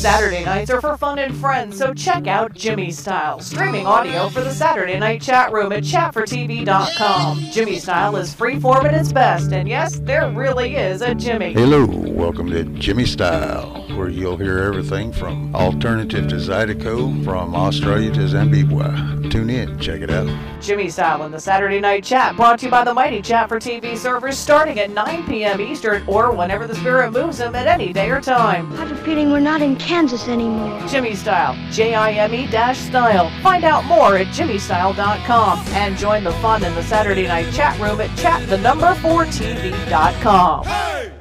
Saturday nights are for fun and friends, so check out Jimmy Style, streaming audio for the Saturday night chat room at chatfortv.com. Jimmy Style is freeform at its best, and yes, there really is a Jimmy. Hello, welcome to Jimmy Style, where you'll hear everything from alternative to Zydeco, from Australia to Zimbabwe. Tune in, check it out. Jimmy Style in the Saturday night chat, brought to you by the mighty Chat for TV servers, starting at 9 p.m. Eastern, or whenever the spirit moves him at any day or time. I have a feeling we're not in Kansas anymore. Jimmy Style, Jime-Style. Find out more at jimmystyle.com and join the fun in the Saturday night chat room at chat4tv.com. Hey!